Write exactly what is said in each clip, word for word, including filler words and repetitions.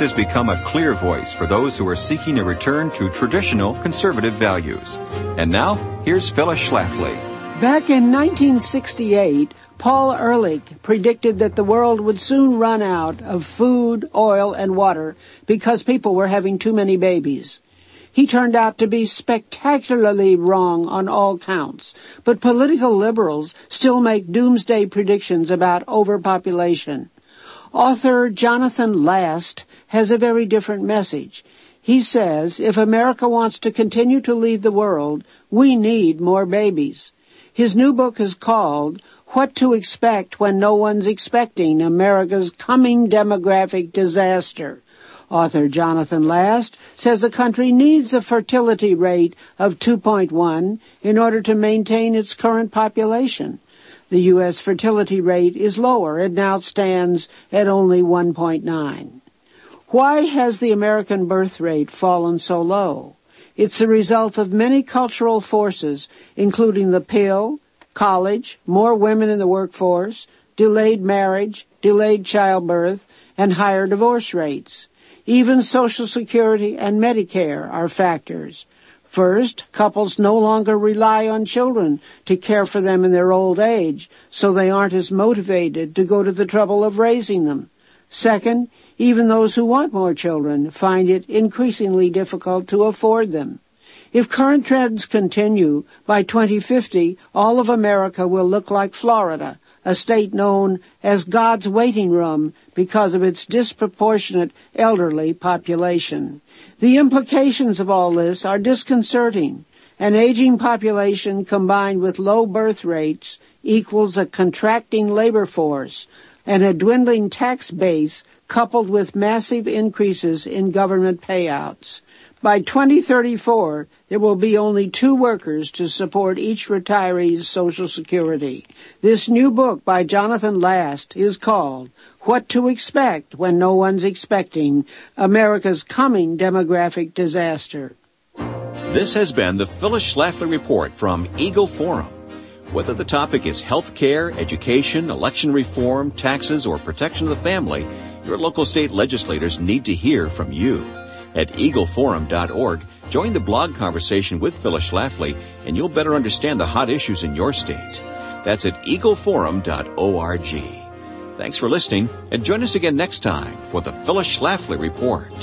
Stand has become a clear voice for those who are seeking a return to traditional conservative values. And now, here's Phyllis Schlafly. Back in nineteen sixty-eight, Paul Ehrlich predicted that the world would soon run out of food, oil, and water because people were having too many babies. He turned out to be spectacularly wrong on all counts, but political liberals still make doomsday predictions about overpopulation. Author Jonathan Last has a very different message. He says, if America wants to continue to lead the world, we need more babies. His new book is called What to Expect When No One's Expecting America's Coming Demographic Disaster. Author Jonathan Last says the country needs a fertility rate of two point one in order to maintain its current population. The U S fertility rate is lower. It now stands at only one point nine. Why has the American birth rate fallen so low? It's the result of many cultural forces, including the pill, college, more women in the workforce, delayed marriage, delayed childbirth, and higher divorce rates. Even Social Security and Medicare are factors. First, couples no longer rely on children to care for them in their old age, so they aren't as motivated to go to the trouble of raising them. Second, even those who want more children find it increasingly difficult to afford them. If current trends continue, by twenty fifty, all of America will look like Florida, a state known as God's waiting room because of its disproportionate elderly population. The implications of all this are disconcerting. An aging population combined with low birth rates equals a contracting labor force and a dwindling tax base coupled with massive increases in government payouts. By twenty thirty-four, there will be only two workers to support each retiree's Social Security. This new book by Jonathan Last is called What to Expect When No One's Expecting America's Coming Demographic Disaster. This has been the Phyllis Schlafly Report from Eagle Forum. Whether the topic is health care, education, election reform, taxes, or protection of the family, your local state legislators need to hear from you. At eagle forum dot org, join the blog conversation with Phyllis Schlafly, and you'll better understand the hot issues in your state. That's at eagle forum dot org. Thanks for listening, and join us again next time for the Phyllis Schlafly Report.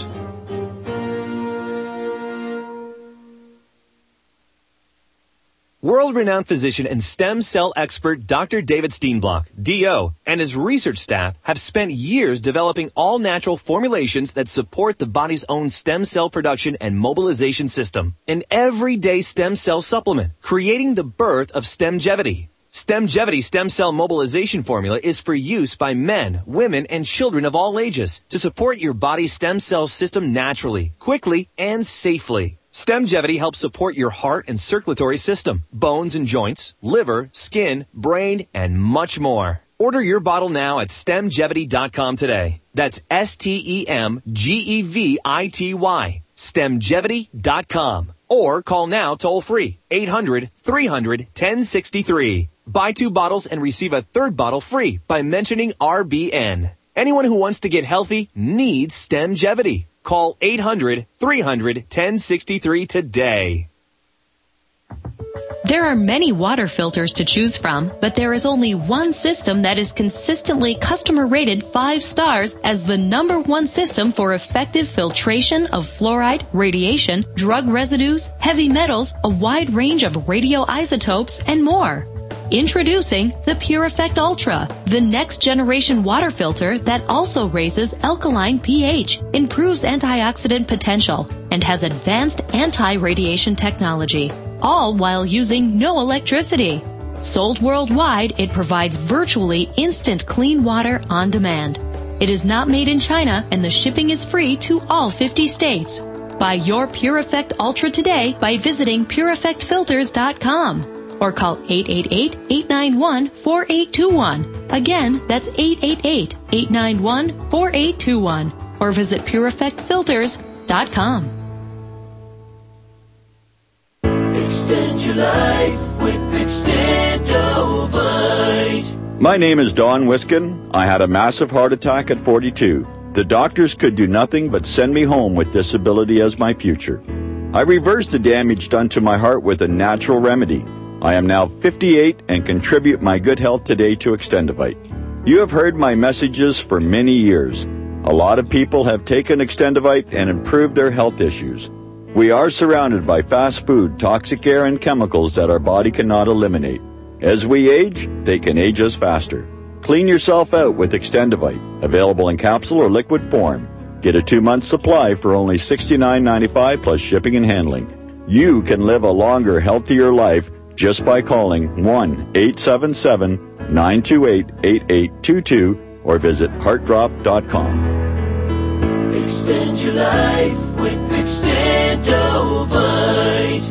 World-renowned physician and stem cell expert Doctor David Steenblock, D O, and his research staff have spent years developing all-natural formulations that support the body's own stem cell production and mobilization system. An everyday stem cell supplement, creating the birth of Stemgevity. Stemgevity stem cell mobilization formula is for use by men, women, and children of all ages to support your body's stem cell system naturally, quickly, and safely. Stemgevity helps support your heart and circulatory system, bones and joints, liver, skin, brain, and much more. Order your bottle now at stemgevity dot com today. That's S T E M G E V I T Y, stemgevity dot com. Or call now toll-free, eight hundred, three hundred, ten sixty-three. Buy two bottles and receive a third bottle free by mentioning R B N. Anyone who wants to get healthy needs Stemgevity. Call eight hundred, three hundred, ten sixty-three today. There are many water filters to choose from, but there is only one system that is consistently customer rated five stars as the number one system for effective filtration of fluoride, radiation, drug residues, heavy metals, a wide range of radioisotopes, and more. Introducing the Pure Effect Ultra, the next generation water filter that also raises alkaline pH, improves antioxidant potential, and has advanced anti-radiation technology, all while using no electricity. Sold worldwide, it provides virtually instant clean water on demand. It is not made in China, and the shipping is free to all fifty states. Buy your Pure Effect Ultra today by visiting pure effect filters dot com. Or call eight eight eight, eight nine one, four eight two one. Again, that's eight eight eight, eight nine one, four eight two one. Or visit pure effect filters dot com. Extend your life with Extendovite. My name is Don Wiskin. I had a massive heart attack at forty-two. The doctors could do nothing but send me home with disability as my future. I reversed the damage done to my heart with a natural remedy. I am now fifty-eight and contribute my good health today to Extendivite. You have heard my messages for many years. A lot of people have taken Extendivite and improved their health issues. We are surrounded by fast food, toxic air, and chemicals that our body cannot eliminate. As we age, they can age us faster. Clean yourself out with Extendivite, available in capsule or liquid form. Get a two-month supply for only sixty-nine ninety-five plus shipping and handling. You can live a longer, healthier life just by calling one eight seven seven, nine two eight, eight eight two two or visit heart drop dot com. Extend your life with Extendovite.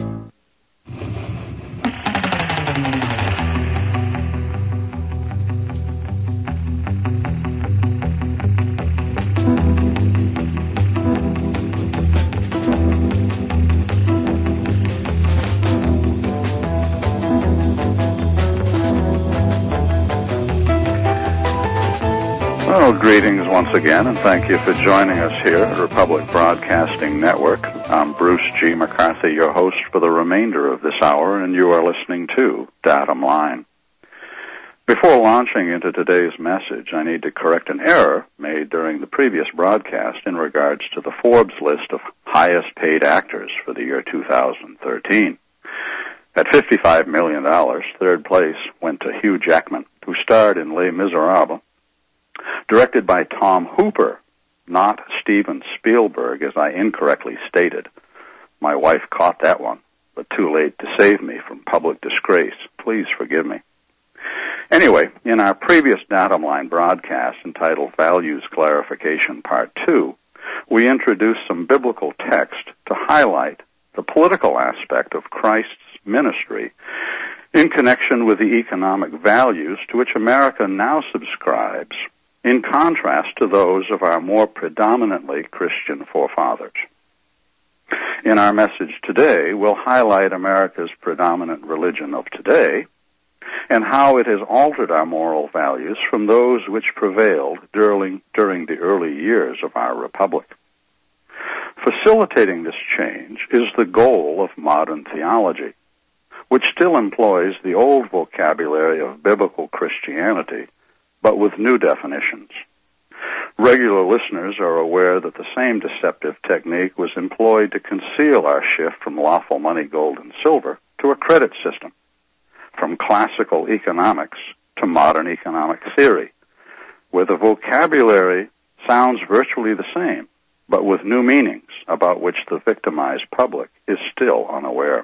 Well, greetings once again, and thank you for joining us here at Republic Broadcasting Network. I'm Bruce G. McCarthy, your host for the remainder of this hour, and you are listening to Datum Line. Before launching into today's message, I need to correct an error made during the previous broadcast in regards to the Forbes list of highest paid actors for the year two thousand thirteen. At fifty-five million dollars, third place went to Hugh Jackman, who starred in Les Miserables, directed by Tom Hooper, not Steven Spielberg, as I incorrectly stated. My wife caught that one, but too late to save me from public disgrace. Please forgive me. Anyway, in our previous Datum Line broadcast entitled Values Clarification Part two, we introduced some biblical text to highlight the political aspect of Christ's ministry in connection with the economic values to which America now subscribes, in contrast to those of our more predominantly Christian forefathers. In our message today, we'll highlight America's predominant religion of today and how it has altered our moral values from those which prevailed during, during the early years of our republic. Facilitating this change is the goal of modern theology, which still employs the old vocabulary of biblical Christianity, but with new definitions. Regular listeners are aware that the same deceptive technique was employed to conceal our shift from lawful money, gold, and silver to a credit system, from classical economics to modern economic theory, where the vocabulary sounds virtually the same, but with new meanings about which the victimized public is still unaware.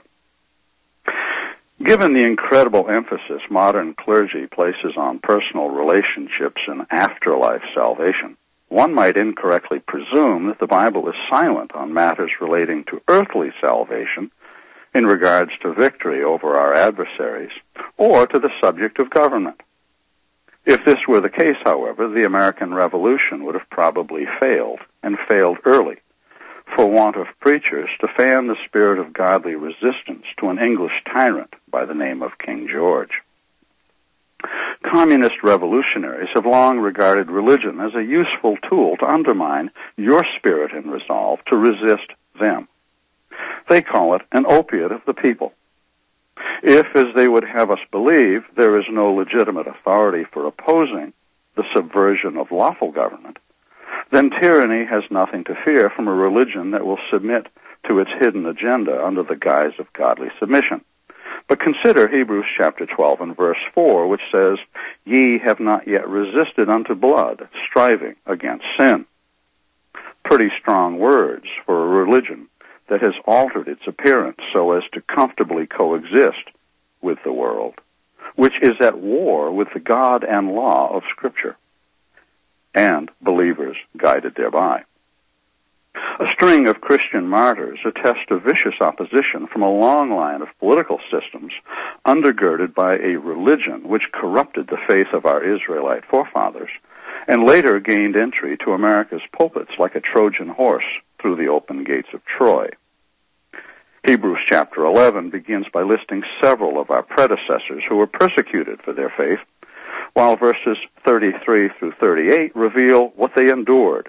Given the incredible emphasis modern clergy places on personal relationships and afterlife salvation, one might incorrectly presume that the Bible is silent on matters relating to earthly salvation in regards to victory over our adversaries or to the subject of government. If this were the case, however, the American Revolution would have probably failed, and failed early, for want of preachers to fan the spirit of godly resistance to an English tyrant by the name of King George. Communist revolutionaries have long regarded religion as a useful tool to undermine your spirit and resolve to resist them. They call it an opiate of the people. If, as they would have us believe, there is no legitimate authority for opposing the subversion of lawful government, then tyranny has nothing to fear from a religion that will submit to its hidden agenda under the guise of godly submission. But consider Hebrews chapter twelve and verse four, which says, "Ye have not yet resisted unto blood, striving against sin." Pretty strong words for a religion that has altered its appearance so as to comfortably coexist with the world, which is at war with the God and law of Scripture, and believers guided thereby. A string of Christian martyrs attest to vicious opposition from a long line of political systems undergirded by a religion which corrupted the faith of our Israelite forefathers and later gained entry to America's pulpits like a Trojan horse through the open gates of Troy. Hebrews chapter eleven begins by listing several of our predecessors who were persecuted for their faith, while verses thirty-three through thirty-eight reveal what they endured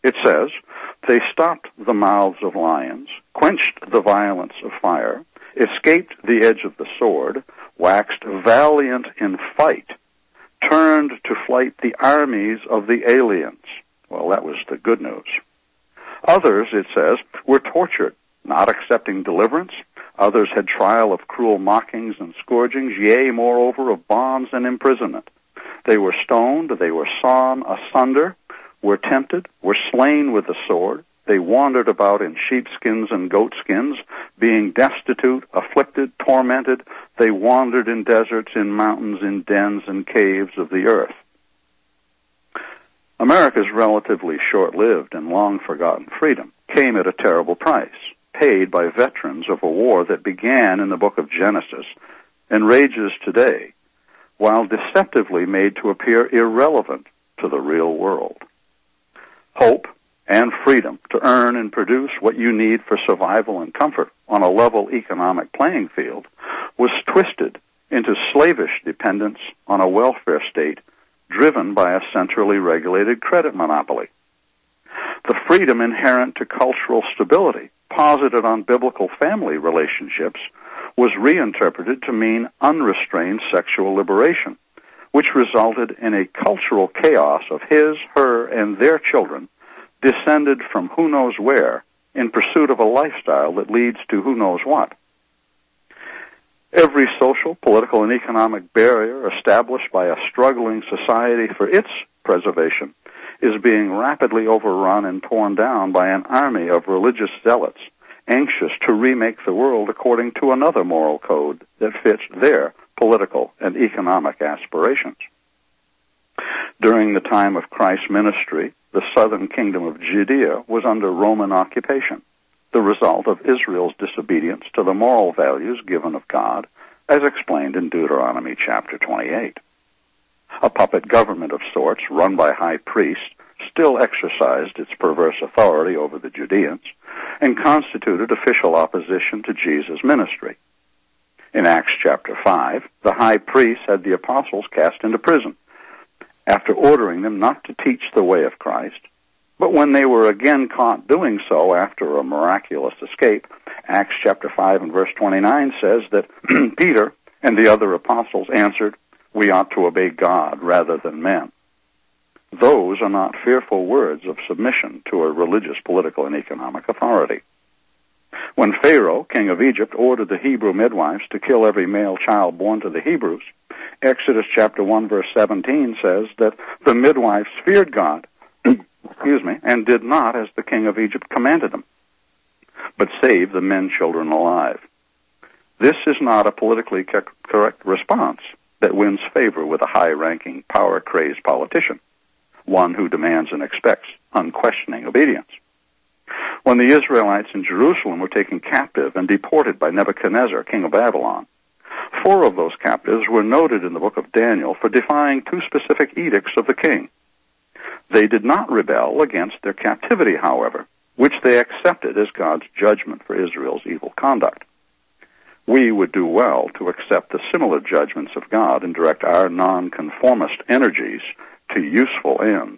It says, they stopped the mouths of lions, quenched the violence of fire, escaped the edge of the sword, waxed valiant in fight, turned to flight the armies of the aliens. Well, that was the good news. Others, it says, were tortured, not accepting deliverance. Others had trial of cruel mockings and scourgings, yea, moreover, of bonds and imprisonment. They were stoned, they were sawn asunder, were tempted, were slain with the sword. They wandered about in sheepskins and goatskins, being destitute, afflicted, tormented. They wandered in deserts, in mountains, in dens and caves of the earth. America's relatively short-lived and long-forgotten freedom came at a terrible price, paid by veterans of a war that began in the book of Genesis and rages today, while deceptively made to appear irrelevant to the real world. Hope and freedom to earn and produce what you need for survival and comfort on a level economic playing field was twisted into slavish dependence on a welfare state driven by a centrally regulated credit monopoly. The freedom inherent to cultural stability, posited on biblical family relationships, was reinterpreted to mean unrestrained sexual liberation, which resulted in a cultural chaos of his, her, and their children descended from who knows where in pursuit of a lifestyle that leads to who knows what. Every social, political, and economic barrier established by a struggling society for its preservation is being rapidly overrun and torn down by an army of religious zealots anxious to remake the world according to another moral code that fits their political and economic aspirations. During the time of Christ's ministry, the southern kingdom of Judea was under Roman occupation, the result of Israel's disobedience to the moral values given of God, as explained in Deuteronomy chapter twenty-eight. A puppet government of sorts, run by high priests, still exercised its perverse authority over the Judeans and constituted official opposition to Jesus' ministry. In Acts chapter five, the high priest had the apostles cast into prison, after ordering them not to teach the way of Christ. But when they were again caught doing so after a miraculous escape, Acts chapter five and verse twenty-nine says that Peter and the other apostles answered, "We ought to obey God rather than men." Those are not fearful words of submission to a religious, political, and economic authority. When Pharaoh, king of Egypt, ordered the Hebrew midwives to kill every male child born to the Hebrews, Exodus chapter one verse seventeen says that the midwives feared God, excuse me, and did not as the king of Egypt commanded them, but saved the men children alive. This is not a politically correct response that wins favor with a high-ranking, power-crazed politician, one who demands and expects unquestioning obedience. When the Israelites in Jerusalem were taken captive and deported by Nebuchadnezzar, king of Babylon, four of those captives were noted in the book of Daniel for defying two specific edicts of the king. They did not rebel against their captivity, however, which they accepted as God's judgment for Israel's evil conduct. We would do well to accept the similar judgments of God and direct our nonconformist energies to useful ends.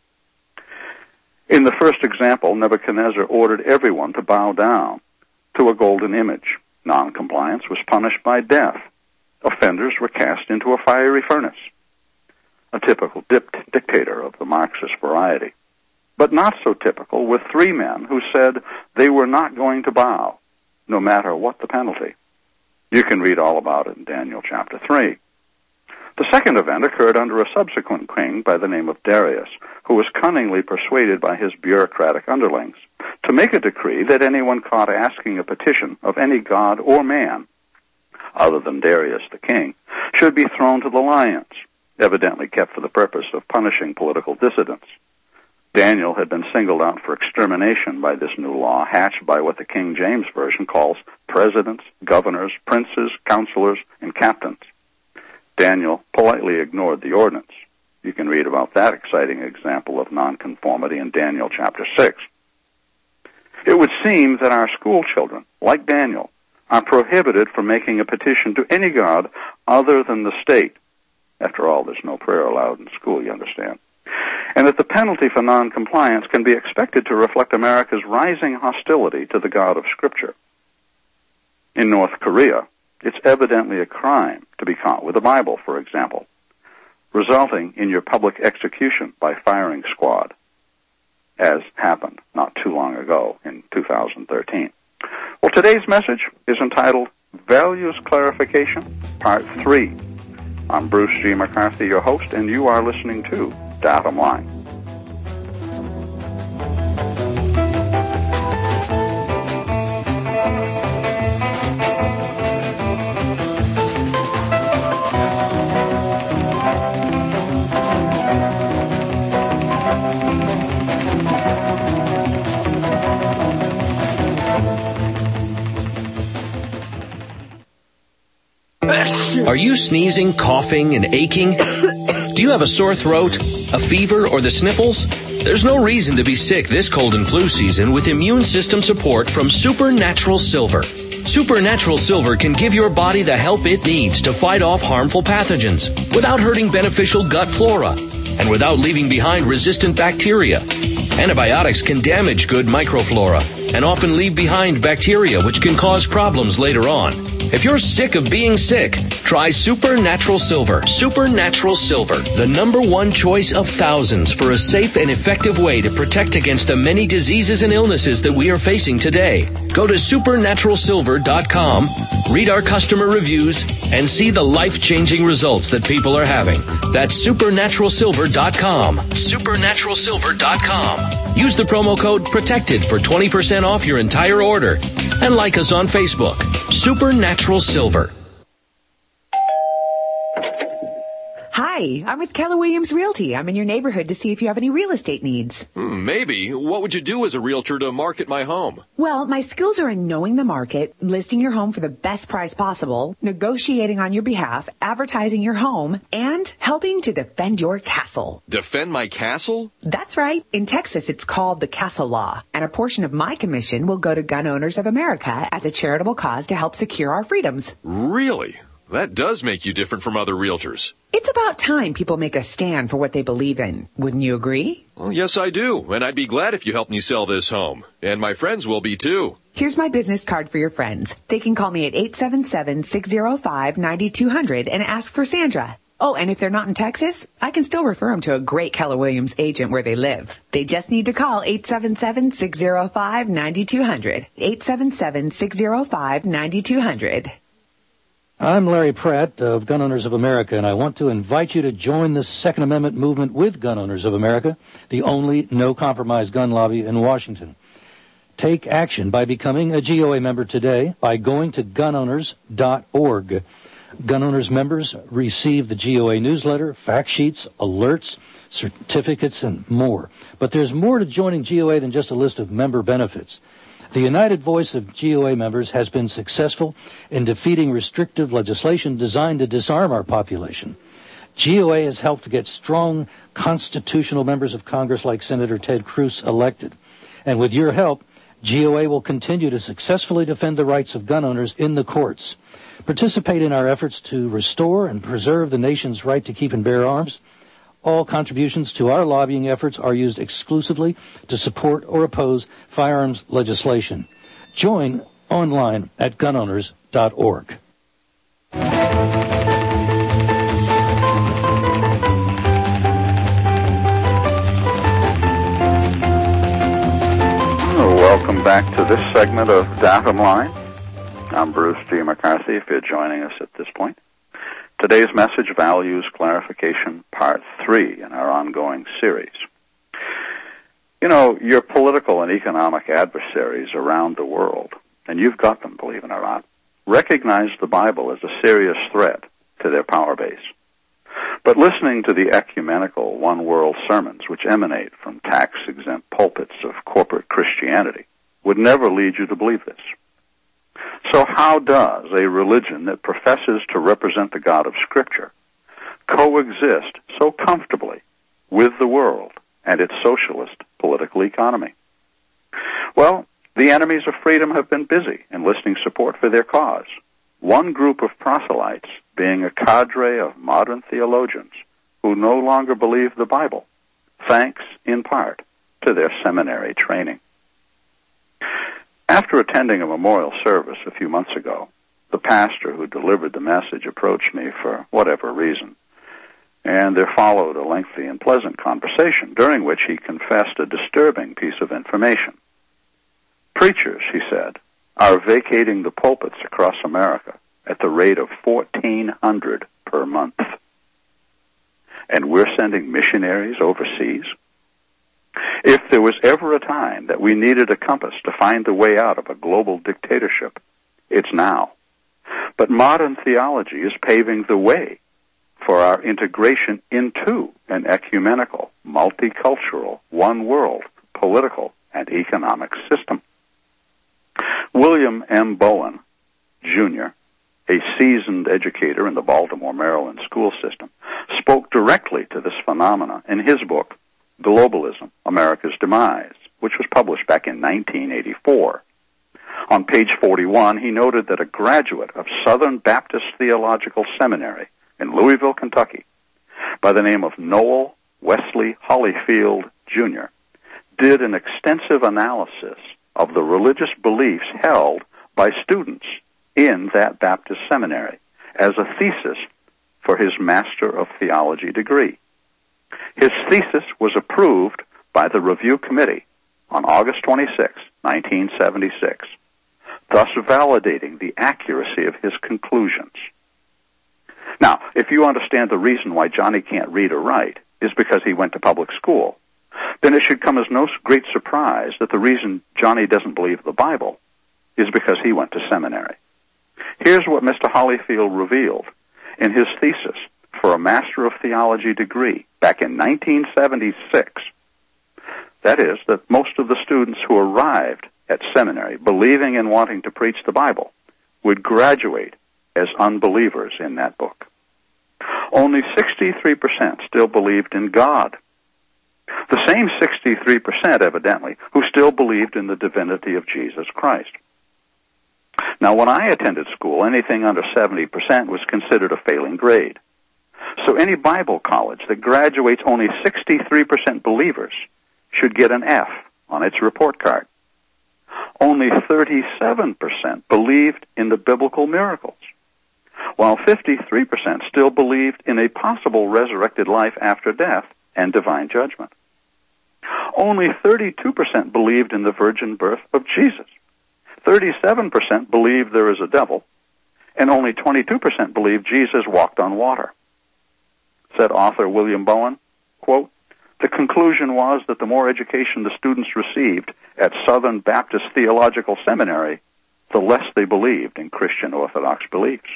In the first example, Nebuchadnezzar ordered everyone to bow down to a golden image. Noncompliance was punished by death. Offenders were cast into a fiery furnace. A typical dip- dictator of the Marxist variety. But not so typical with three men who said they were not going to bow, no matter what the penalty. You can read all about it in Daniel chapter three. The second event occurred under a subsequent king by the name of Darius, who was cunningly persuaded by his bureaucratic underlings to make a decree that anyone caught asking a petition of any god or man, other than Darius the king, should be thrown to the lions, evidently kept for the purpose of punishing political dissidents. Daniel had been singled out for extermination by this new law, hatched by what the King James Version calls presidents, governors, princes, counselors, and captains. Daniel politely ignored the ordinance. You can read about that exciting example of nonconformity in Daniel chapter six. It would seem that our school children, like Daniel, are prohibited from making a petition to any god other than the state. After all, there's no prayer allowed in school, you understand. and that the penalty for noncompliance can be expected to reflect America's rising hostility to the God of Scripture. In North Korea, it's evidently a crime to be caught with a Bible, for example, resulting in your public execution by firing squad, as happened not too long ago in two thousand thirteen. Well, today's message is entitled Values Clarification, Part three. I'm Bruce G. McCarthy, your host, and you are listening to Datum Line. Are you sneezing, coughing, and aching? Do you have a sore throat, a fever, or the sniffles? There's no reason to be sick this cold and flu season with immune system support from Supernatural Silver. Supernatural Silver can give your body the help it needs to fight off harmful pathogens without hurting beneficial gut flora and without leaving behind resistant bacteria. Antibiotics can damage good microflora and often leave behind bacteria which can cause problems later on. If you're sick of being sick, try Supernatural Silver. Supernatural Silver, the number one choice of thousands for a safe and effective way to protect against the many diseases and illnesses that we are facing today. Go to supernatural silver dot com, read our customer reviews, and see the life-changing results that people are having. That's supernatural silver dot com. supernatural silver dot com. Use the promo code PROTECTED for twenty percent off your entire order. And like us on Facebook, Supernatural Silver. Hi, I'm with Keller Williams Realty. I'm in your neighborhood to see if you have any real estate needs. Hmm, maybe. What would you do as a realtor to market my home? Well, my skills are in knowing the market, listing your home for the best price possible, negotiating on your behalf, advertising your home, and helping to defend your castle. Defend my castle? That's right. In Texas, it's called the Castle Law, and a portion of my commission will go to Gun Owners of America as a charitable cause to help secure our freedoms. Really? That does make you different from other realtors. It's about time people make a stand for what they believe in. Wouldn't you agree? Well, yes, I do. And I'd be glad if you helped me sell this home. And my friends will be, too. Here's my business card for your friends. They can call me at eight seven seven, six zero five, nine two zero zero and ask for Sandra. Oh, and if they're not in Texas, I can still refer them to a great Keller Williams agent where they live. They just need to call eight seven seven, six zero five, nine two zero zero. eight seven seven, six zero five, nine two zero zero. I'm Larry Pratt of Gun Owners of America, and I want to invite you to join the Second Amendment movement with Gun Owners of America, the only no-compromise gun lobby in Washington. Take action by becoming a G O A member today by going to gun owners dot org. Gun Owners members receive the G O A newsletter, fact sheets, alerts, certificates, and more. But there's more to joining G O A than just a list of member benefits. The united voice of G O A members has been successful in defeating restrictive legislation designed to disarm our population. G O A has helped to get strong constitutional members of Congress like Senator Ted Cruz elected. And with your help, G O A will continue to successfully defend the rights of gun owners in the courts. Participate in our efforts to restore and preserve the nation's right to keep and bear arms. All contributions to our lobbying efforts are used exclusively to support or oppose firearms legislation. Join online at gun owners dot org. Welcome back to this segment of Datum Line. I'm Bruce G. McCarthy, if you're joining us at this point. Today's message, Values Clarification, Part three in our ongoing series. You know, your political and economic adversaries around the world, and you've got them, believe it or not, recognize the Bible as a serious threat to their power base. But listening to the ecumenical one-world sermons which emanate from tax-exempt pulpits of corporate Christianity would never lead you to believe this. So how does a religion that professes to represent the God of Scripture coexist so comfortably with the world and its socialist political economy? Well, the enemies of freedom have been busy enlisting support for their cause. One group of proselytes being a cadre of modern theologians who no longer believe the Bible, thanks in part to their seminary training. After attending a memorial service a few months ago, the pastor who delivered the message approached me for whatever reason, and there followed a lengthy and pleasant conversation during which he confessed a disturbing piece of information. Preachers, he said, are vacating the pulpits across America at the rate of fourteen hundred per month. And we're sending missionaries overseas. If there was ever a time that we needed a compass to find the way out of a global dictatorship, it's now. But modern theology is paving the way for our integration into an ecumenical, multicultural, one-world political and economic system. William M. Bowen, Junior, a seasoned educator in the Baltimore, Maryland school system, spoke directly to this phenomena in his book, Globalism, America's Demise, which was published back in nineteen eighty-four. On page forty-one, he noted that a graduate of Southern Baptist Theological Seminary in Louisville, Kentucky, by the name of Noel Wesley Holyfield, Junior, did an extensive analysis of the religious beliefs held by students in that Baptist seminary as a thesis for his Master of Theology degree. His thesis was approved by the Review Committee on August twenty-sixth, nineteen seventy-six, thus validating the accuracy of his conclusions. Now, if you understand the reason why Johnny can't read or write is because he went to public school, then it should come as no great surprise that the reason Johnny doesn't believe the Bible is because he went to seminary. Here's what Mister Holyfield revealed in his thesis for a Master of Theology degree back in nineteen seventy-six. That is, that most of the students who arrived at seminary believing and wanting to preach the Bible would graduate as unbelievers in that book. Only sixty-three percent still believed in God. The same sixty-three percent, evidently, who still believed in the divinity of Jesus Christ. Now, when I attended school, anything under seventy percent was considered a failing grade. So any Bible college that graduates only sixty-three percent believers should get an F on its report card. Only thirty-seven percent believed in the biblical miracles, while fifty-three percent still believed in a possible resurrected life after death and divine judgment. Only thirty-two percent believed in the virgin birth of Jesus. thirty-seven percent believed there is a devil, and only twenty-two percent believed Jesus walked on water. Said author William Bowen, quote, "The conclusion was that the more education the students received at Southern Baptist Theological Seminary, the less they believed in Christian Orthodox beliefs."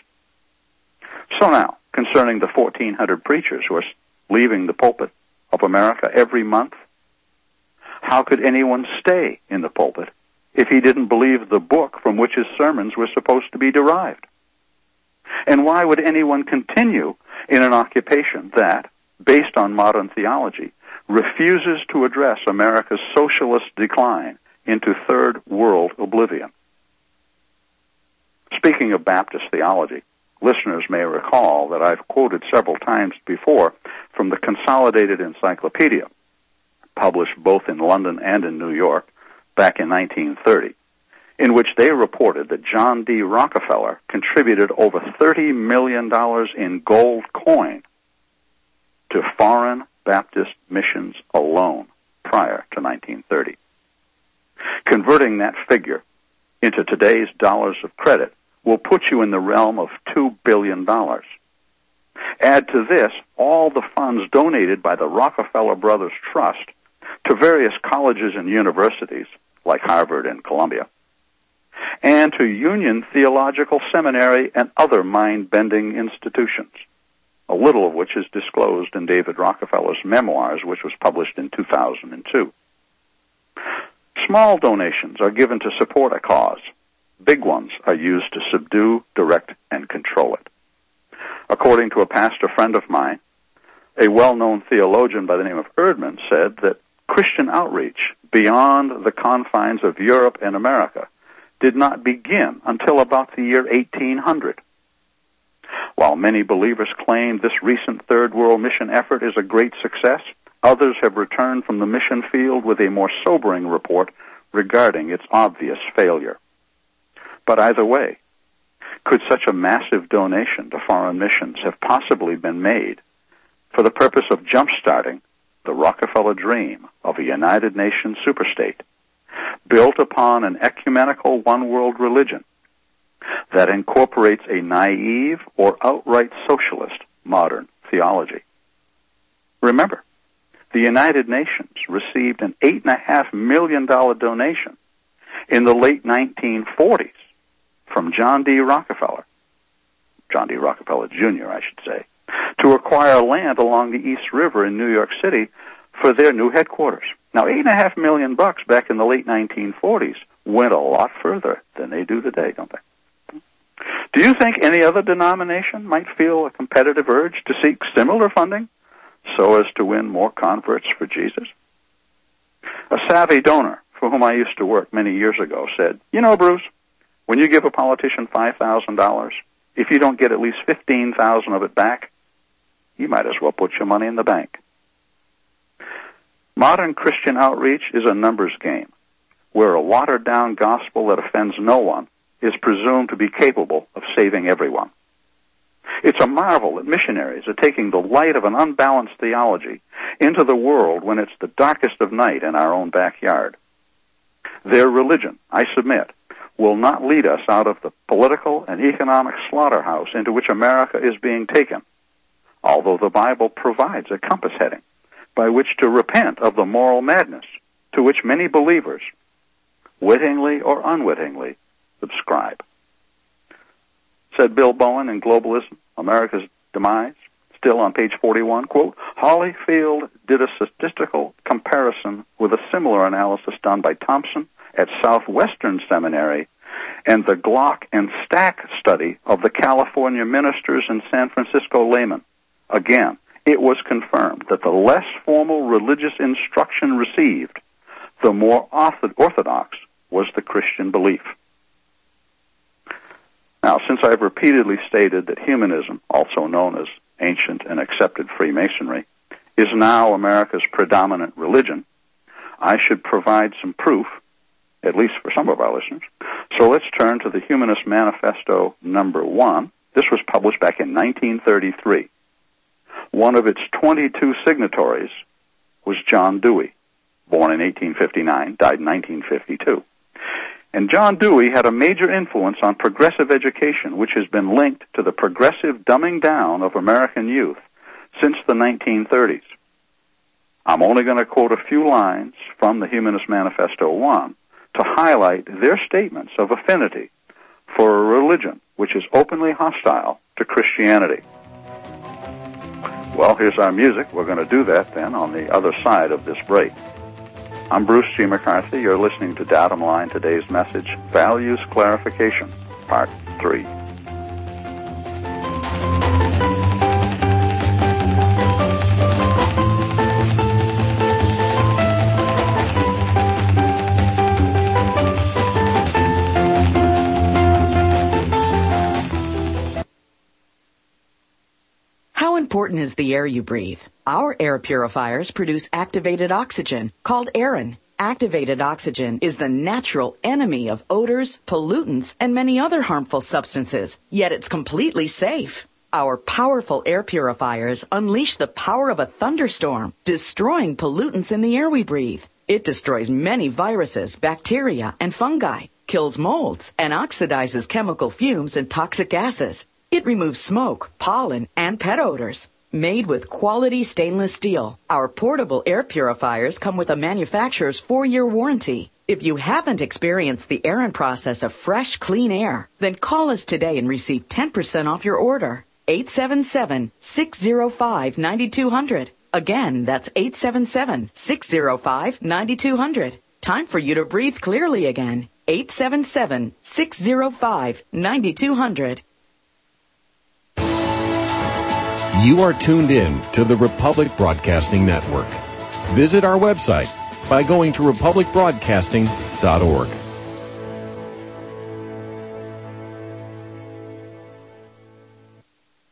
So now, concerning the fourteen hundred preachers who are leaving the pulpit of America every month, how could anyone stay in the pulpit if he didn't believe the book from which his sermons were supposed to be derived? And why would anyone continue in an occupation that, based on modern theology, refuses to address America's socialist decline into third world oblivion? Speaking of Baptist theology, listeners may recall that I've quoted several times before from the Consolidated Encyclopedia, published both in London and in New York back in nineteen thirty, in which they reported that John D. Rockefeller contributed over thirty million dollars in gold coin to foreign Baptist missions alone prior to nineteen thirty. Converting that figure into today's dollars of credit will put you in the realm of two billion dollars. Add to this all the funds donated by the Rockefeller Brothers Trust to various colleges and universities, like Harvard and Columbia, and to Union Theological Seminary and other mind-bending institutions, a little of which is disclosed in David Rockefeller's memoirs, which was published in two thousand two. Small donations are given to support a cause. Big ones are used to subdue, direct, and control it. According to a pastor friend of mine, a well-known theologian by the name of Erdman said that Christian outreach beyond the confines of Europe and America did not begin until about the year eighteen hundred. While many believers claim this recent third world mission effort is a great success, Others have returned from the mission field with a more sobering report regarding its obvious failure. But either way, could such a massive donation to foreign missions have possibly been made for the purpose of jump-starting the Rockefeller dream of a United Nations superstate built upon an ecumenical one-world religion that incorporates a naive or outright socialist modern theology? Remember, the United Nations received an eight point five million dollars donation in the late nineteen forties from John D. Rockefeller, John D. Rockefeller Junior, I should say, to acquire land along the East River in New York City for their new headquarters. Now, eight and a half million bucks back in the late nineteen forties went a lot further than they do today, don't they? Do you think any other denomination might feel a competitive urge to seek similar funding so as to win more converts for Jesus? A savvy donor for whom I used to work many years ago said, "You know, Bruce, when you give a politician five thousand dollars, if you don't get at least fifteen thousand dollars of it back, you might as well put your money in the bank." Modern Christian outreach is a numbers game, where a watered-down gospel that offends no one is presumed to be capable of saving everyone. It's a marvel that missionaries are taking the light of an unbalanced theology into the world when it's the darkest of night in our own backyard. Their religion, I submit, will not lead us out of the political and economic slaughterhouse into which America is being taken, although the Bible provides a compass heading by which to repent of the moral madness to which many believers, wittingly or unwittingly, subscribe. Said Bill Bowen in Globalism, America's Demise, still on page forty-one, quote, "Holyfield did a statistical comparison with a similar analysis done by Thompson at Southwestern Seminary and the Glock and Stack study of the California ministers and San Francisco laymen. Again, it was confirmed that the less formal religious instruction received, the more orthodox was the Christian belief." Now, since I've repeatedly stated that humanism, also known as ancient and accepted Freemasonry, is now America's predominant religion, I should provide some proof, at least for some of our listeners. So let's turn to the Humanist Manifesto number one. This was published back in nineteen thirty-three. One of its twenty-two signatories was John Dewey, born in eighteen fifty-nine, died in nineteen fifty-two. And John Dewey had a major influence on progressive education, which has been linked to the progressive dumbing down of American youth since the nineteen thirties. I'm only going to quote a few lines from the Humanist Manifesto one to highlight their statements of affinity for a religion which is openly hostile to Christianity. Well, here's our music. We're going to do that then on the other side of this break. I'm Bruce G. McCarthy. You're listening to Datum Line. Today's message, Values Clarification, Part three. How important is the air you breathe? Our air purifiers produce activated oxygen, called Aerin. Activated oxygen is the natural enemy of odors, pollutants, and many other harmful substances, yet it's completely safe. Our powerful air purifiers unleash the power of a thunderstorm, destroying pollutants in the air we breathe. It destroys many viruses, bacteria, and fungi, kills molds, and oxidizes chemical fumes and toxic gases. It removes smoke, pollen, and pet odors. Made with quality stainless steel, our portable air purifiers come with a manufacturer's four-year warranty. If you haven't experienced the Aerin process of fresh, clean air, then call us today and receive ten percent off your order. eight seven seven, six zero five, nine two zero zero. Again, that's eight seven seven, six zero five, nine two zero zero. Time for you to breathe clearly again. eight seven seven, six zero five, nine two zero zero. You are tuned in to the Republic Broadcasting Network. Visit our website by going to republic broadcasting dot org.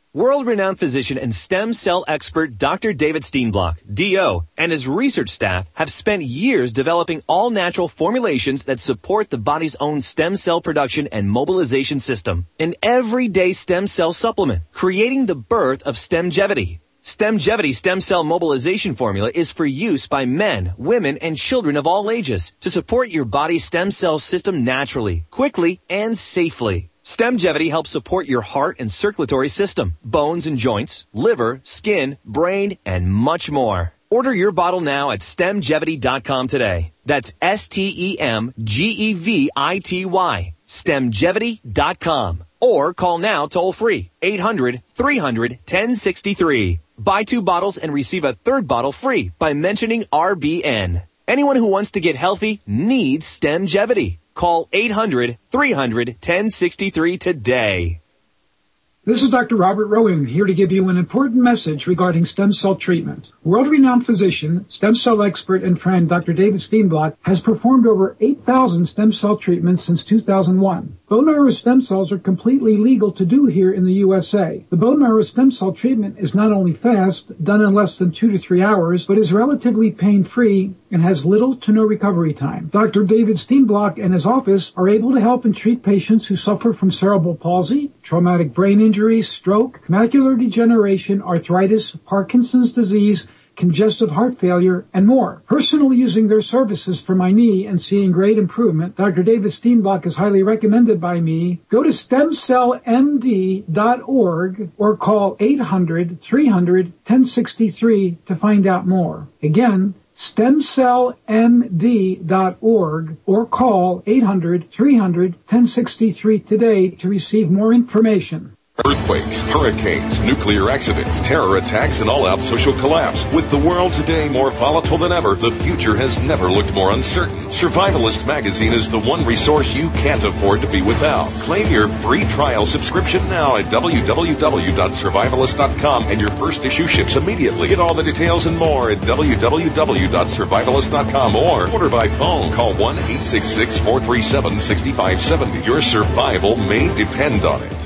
World-renowned physician and stem cell expert Doctor David Steenblock, D O, and his research staff have spent years developing all-natural formulations that support the body's own stem cell production and mobilization system. An everyday stem cell supplement, creating the birth of Stemgevity. Stemgevity stem cell mobilization formula is for use by men, women, and children of all ages to support your body's stem cell system naturally, quickly, and safely. Stemgevity helps support your heart and circulatory system, bones and joints, liver, skin, brain, and much more. Order your bottle now at stemgevity dot com today. That's S T E M G E V I T Y. stemgevity dot com. Or call now toll free, eight hundred, three hundred, ten sixty-three. Buy two bottles and receive a third bottle free by mentioning R B N. Anyone who wants to get healthy needs Stemgevity. Call eight hundred, three hundred, ten sixty-three today. This is Doctor Robert Rowan here to give you an important message regarding stem cell treatment. World-renowned physician, stem cell expert, and friend Doctor David Steenblock has performed over eight thousand stem cell treatments since two thousand one. Bone marrow stem cells are completely legal to do here in the U S A. The bone marrow stem cell treatment is not only fast, done in less than two to three hours, but is relatively pain-free and has little to no recovery time. Doctor David Steenblock and his office are able to help and treat patients who suffer from cerebral palsy, traumatic brain injury, stroke, macular degeneration, arthritis, Parkinson's disease, congestive heart failure, and more. Personally using their services for my knee and seeing great improvement, Doctor David Steenblock is highly recommended by me. Go to stem cell m d dot org or call eight hundred, three hundred, ten sixty-three to find out more. Again, stem cell m d dot org or call eight hundred, three hundred, ten sixty-three today to receive more information. Earthquakes, hurricanes, nuclear accidents, terror attacks, and all-out social collapse. With the world today more volatile than ever, the future has never looked more uncertain. Survivalist magazine is the one resource you can't afford to be without. Claim your free trial subscription now at w w w dot survivalist dot com, and your first issue ships immediately. Get all the details and more at w w w dot survivalist dot com or order by phone. Call one eight six six, four three seven, six five seven zero. Your survival may depend on it.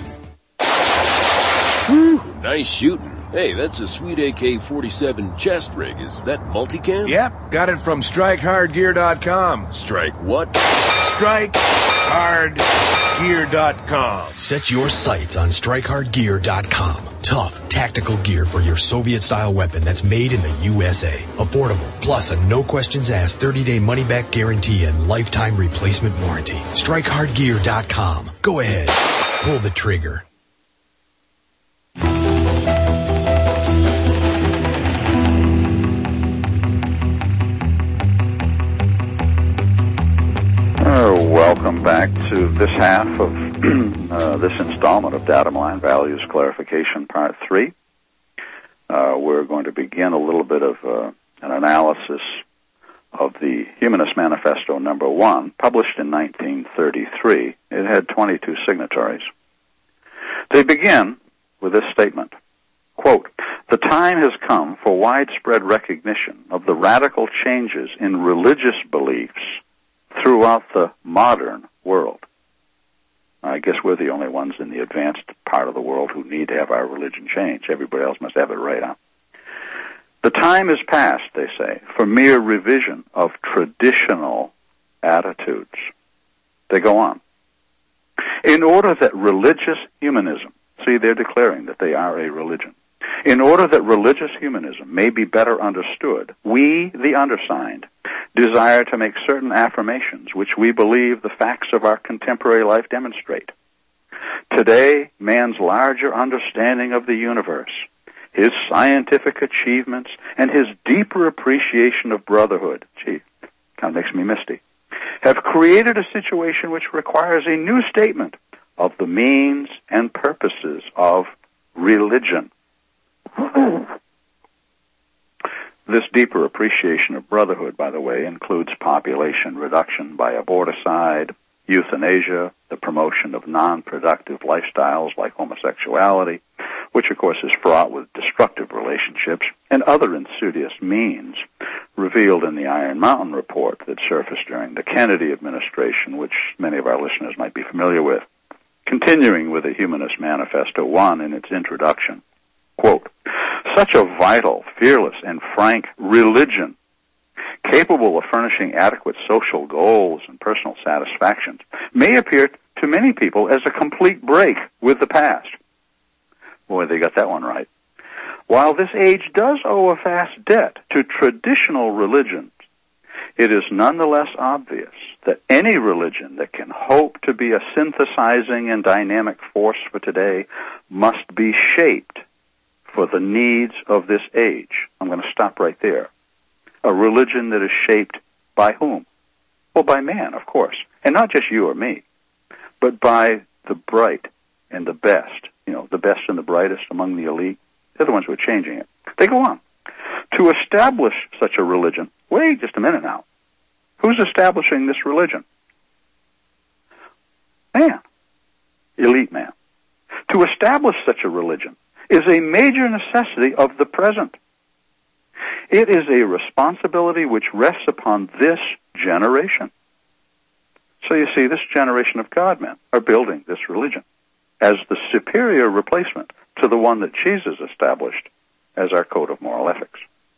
Whew, nice shooting. Hey, that's a sweet A K forty-seven chest rig. Is that multicam? Yep, got it from strike hard gear dot com. Strike what? strike hard gear dot com. Set your sights on strike hard gear dot com. Tough, tactical gear for your Soviet-style weapon that's made in the U S A. Affordable, plus a no-questions-asked thirty-day money-back guarantee and lifetime replacement warranty. strike hard gear dot com. Go ahead, pull the trigger. Welcome back to this half of uh, this installment of Datum Line Values Clarification Part three. Uh, we're going to begin a little bit of uh, an analysis of the Humanist Manifesto number one, published in nineteen thirty-three. It had twenty-two signatories. They begin with this statement, quote, "The time has come for widespread recognition of the radical changes in religious beliefs throughout the modern world." I guess we're the only ones in the advanced part of the world who need to have our religion changed. Everybody else must have it right, huh? "The time is past," they say, "for mere revision of traditional attitudes." They go on. "In order that religious humanism," see, they're declaring that they are a religion. "In order that religious humanism may be better understood, we, the undersigned, desire to make certain affirmations which we believe the facts of our contemporary life demonstrate. Today, man's larger understanding of the universe, his scientific achievements, and his deeper appreciation of brotherhood," gee, kind of makes me misty, "have created a situation which requires a new statement of the means and purposes of religion." This deeper appreciation of brotherhood, by the way, includes population reduction by aborticide, euthanasia, the promotion of non-productive lifestyles like homosexuality, which of course is fraught with destructive relationships, and other insidious means revealed in the Iron Mountain report that surfaced during the Kennedy administration, which many of our listeners might be familiar with. Continuing with the Humanist Manifesto one in its introduction, quote, such a vital, fearless, and frank religion, capable of furnishing adequate social goals and personal satisfactions, may appear to many people as a complete break with the past. Boy, they got that one right. While this age does owe a vast debt to traditional religions, it is nonetheless obvious that any religion that can hope to be a synthesizing and dynamic force for today must be shaped for the needs of this age. I'm going to stop right there. A religion that is shaped by whom? Well, by man, of course. And not just you or me, but by the bright and the best. You know, the best and the brightest among the elite. They're the ones who are changing it. They go on. To establish such a religion, wait just a minute now. Who's establishing this religion? Man. Elite man. To establish such a religion is a major necessity of the present. It is a responsibility which rests upon this generation. So you see, this generation of God-men are building this religion as the superior replacement to the one that Jesus established as our code of moral ethics.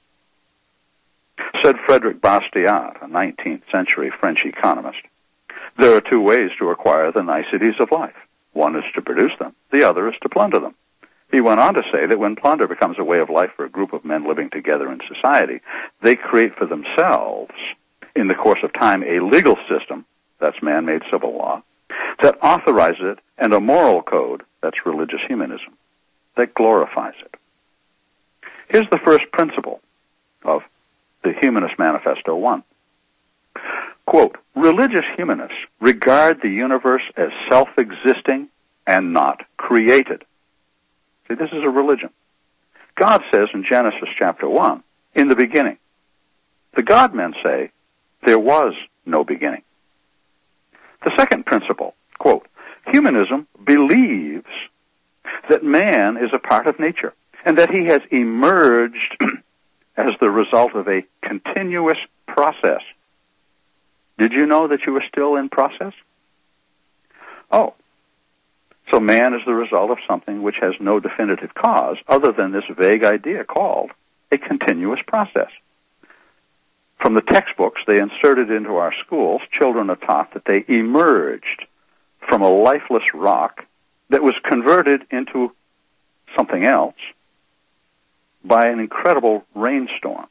Said Frederick Bastiat, a nineteenth century French economist, there are two ways to acquire the niceties of life. One is to produce them. The other is to plunder them. He went on to say that when plunder becomes a way of life for a group of men living together in society, they create for themselves, in the course of time, a legal system, that's man-made civil law, that authorizes it, and a moral code, that's religious humanism, that glorifies it. Here's the first principle of the Humanist Manifesto one. Quote, religious humanists regard the universe as self-existing and not created. See, this is a religion. God says in Genesis chapter one, in the beginning. The God-men say, there was no beginning. The second principle, quote, humanism believes that man is a part of nature and that he has emerged as the result of a continuous process. Did you know that you were still in process? Oh. So man is the result of something which has no definitive cause other than this vague idea called a continuous process. From the textbooks they inserted into our schools, children are taught that they emerged from a lifeless rock that was converted into something else by an incredible rainstorm.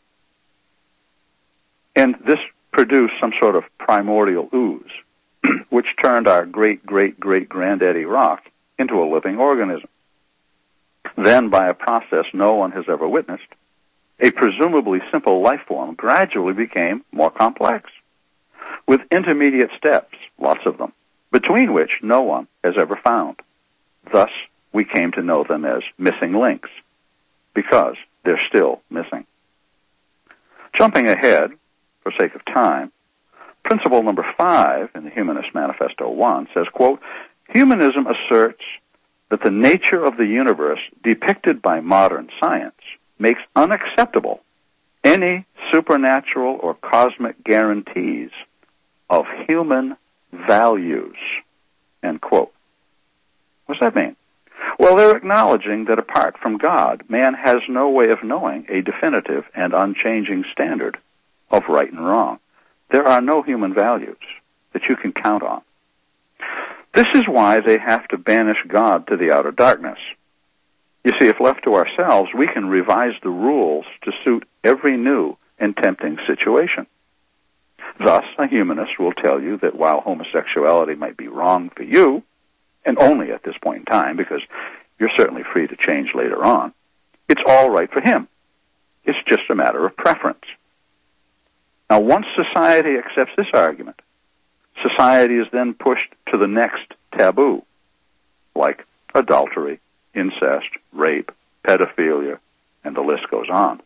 And this produced some sort of primordial ooze, which turned our great-great-great-granddaddy rock into a living organism. Then, by a process no one has ever witnessed, a presumably simple life form gradually became more complex, with intermediate steps, lots of them, between which no one has ever found. Thus, we came to know them as missing links, because they're still missing. Jumping ahead, for sake of time, principle number five in the Humanist Manifesto one says, quote, humanism asserts that the nature of the universe depicted by modern science makes unacceptable any supernatural or cosmic guarantees of human values, end quote. What does that mean? Well, they're acknowledging that apart from God, man has no way of knowing a definitive and unchanging standard of right and wrong. There are no human values that you can count on. This is why they have to banish God to the outer darkness. You see, if left to ourselves, we can revise the rules to suit every new and tempting situation. Thus, a humanist will tell you that while homosexuality might be wrong for you, and only at this point in time, because you're certainly free to change later on, it's all right for him. It's just a matter of preference. Now, once society accepts this argument, society is then pushed to the next taboo, like adultery, incest, rape, pedophilia, and the list goes on.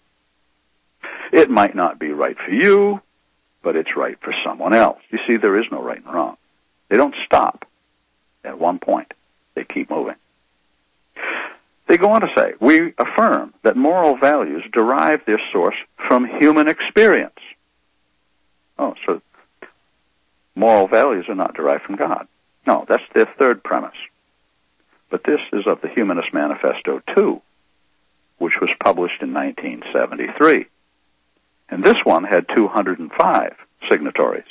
It might not be right for you, but it's right for someone else. You see, there is no right and wrong. They don't stop at one point. They keep moving. They go on to say, we affirm that moral values derive their source from human experience. Oh, so moral values are not derived from God. No, that's their third premise. But this is of the Humanist Manifesto two, which was published in nineteen seventy-three. And this one had two hundred five signatories.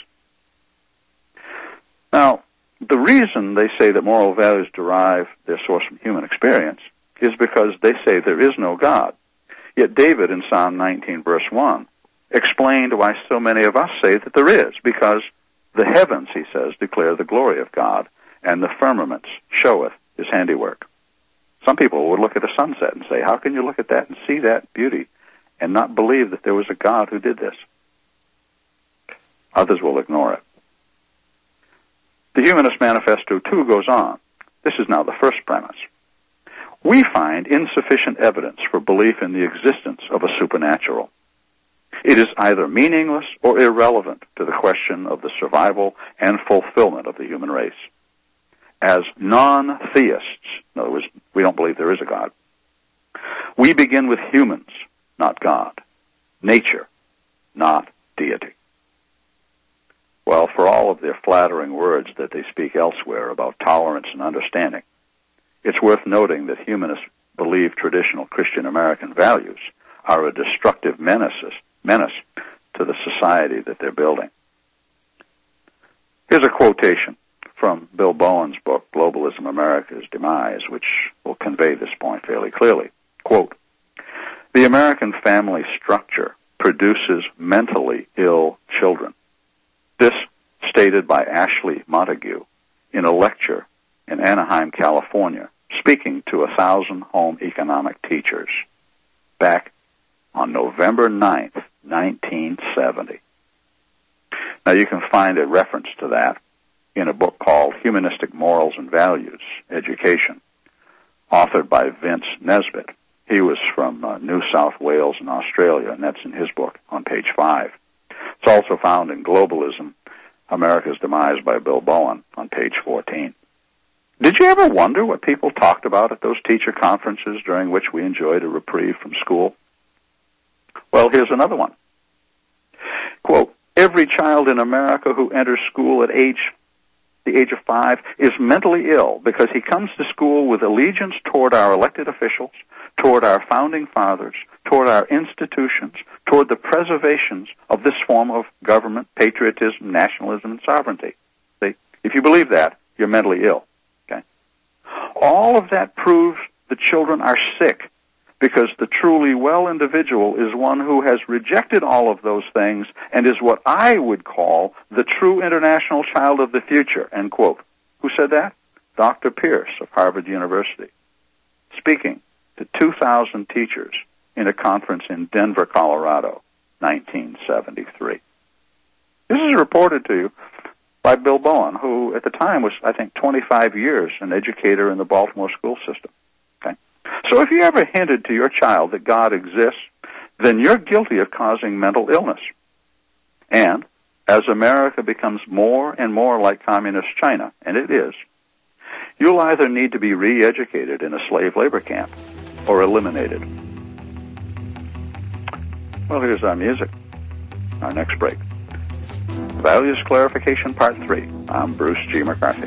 Now, the reason they say that moral values derive their source from human experience is because they say there is no God. Yet David in Psalm nineteen, verse one, explained why so many of us say that there is, because the heavens, he says, declare the glory of God, and the firmaments showeth his handiwork. Some people would look at a sunset and say, how can you look at that and see that beauty and not believe that there was a God who did this? Others will ignore it. The Humanist Manifesto two goes on. This is now the first premise. We find insufficient evidence for belief in the existence of a supernatural. It is either meaningless or irrelevant to the question of the survival and fulfillment of the human race. As non-theists, in other words, we don't believe there is a God, we begin with humans, not God, nature, not deity. Well, for all of their flattering words that they speak elsewhere about tolerance and understanding, it's worth noting that humanists believe traditional Christian American values are a destructive menace, menace to the society that they're building. Here's a quotation from Bill Bowen's book, Globalism, America's Demise, which will convey this point fairly clearly. Quote, the American family structure produces mentally ill children. This stated by Ashley Montague in a lecture in Anaheim, California, speaking to a thousand home economic teachers back on November ninth, nineteen seventy. Now you can find a reference to that in a book called Humanistic Morals and Values, Education, authored by Vince Nesbitt. He was from uh, New South Wales in Australia, and that's in his book on page five. It's also found in Globalism, America's Demise by Bill Bowen on page fourteen. Did you ever wonder what people talked about at those teacher conferences during which we enjoyed a reprieve from school? Well, here's another one. Quote, every child in America who enters school at age the age of five is mentally ill because he comes to school with allegiance toward our elected officials, toward our founding fathers, toward our institutions, toward the preservations of this form of government, patriotism, nationalism, and sovereignty. See, if you believe that, you're mentally ill. Okay? All of that proves the children are sick, because the truly well individual is one who has rejected all of those things and is what I would call the true international child of the future, end quote. Who said that? Doctor Pierce of Harvard University, speaking to two thousand teachers in a conference in Denver, Colorado, nineteen seventy-three. This is reported to you by Bill Bowen, who at the time was, I think, twenty-five years an educator in the Baltimore school system. Okay? So if you ever hinted to your child that God exists, then you're guilty of causing mental illness. And as America becomes more and more like communist China, and it is, you'll either need to be re-educated in a slave labor camp or eliminated. Well, here's our music. Our next break. Values Clarification Part three. I'm Bruce G. McCarthy.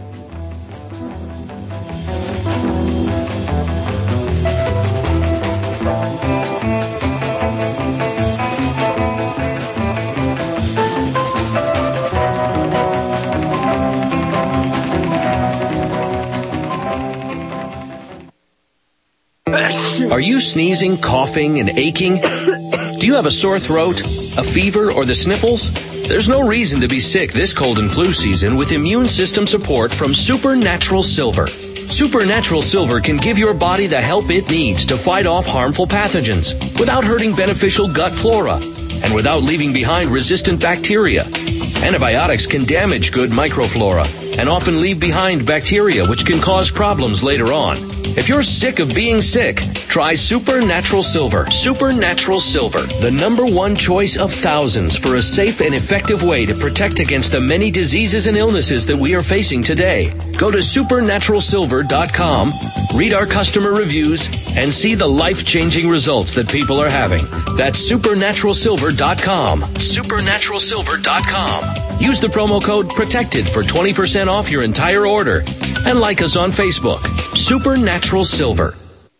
Are you sneezing, coughing, and aching? Do you have a sore throat, a fever, or the sniffles? There's no reason to be sick this cold and flu season with immune system support from Supernatural Silver. Supernatural Silver can give your body the help it needs to fight off harmful pathogens without hurting beneficial gut flora and without leaving behind resistant bacteria. Antibiotics can damage good microflora and often leave behind bacteria which can cause problems later on. If you're sick of being sick, try Supernatural Silver. Supernatural Silver, the number one choice of thousands for a safe and effective way to protect against the many diseases and illnesses that we are facing today. Go to supernatural silver dot com, read our customer reviews, and see the life-changing results that people are having. That's supernatural silver dot com. supernatural silver dot com. Use the promo code PROTECTED for twenty percent off your entire order. And like us on Facebook, Supernatural Silver.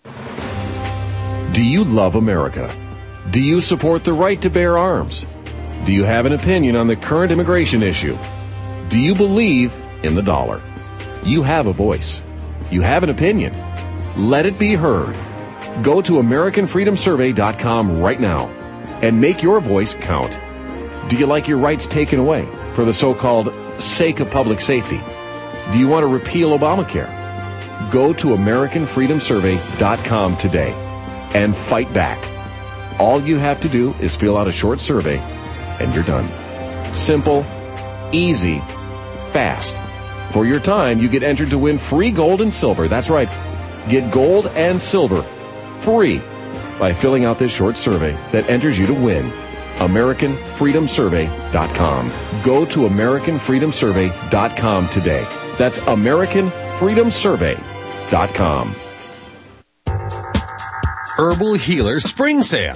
Do you love America? Do you support the right to bear arms? Do you have an opinion on the current immigration issue? Do you believe in the dollar? You have a voice. You have an opinion. Let it be heard. Go to American Freedom Survey dot com right now and make your voice count. Do you like your rights taken away for the so-called sake of public safety? Do you want to repeal Obamacare? Go to American Freedom Survey dot com today and fight back. All you have to do is fill out a short survey and you're done. Simple, easy, fast. For your time, you get entered to win free gold and silver. That's right. Get gold and silver free by filling out this short survey that enters you to win. American Freedom Survey dot com. Go to American Freedom Survey dot com today. That's American Freedom Survey dot com. Herbal Healer Spring Sale.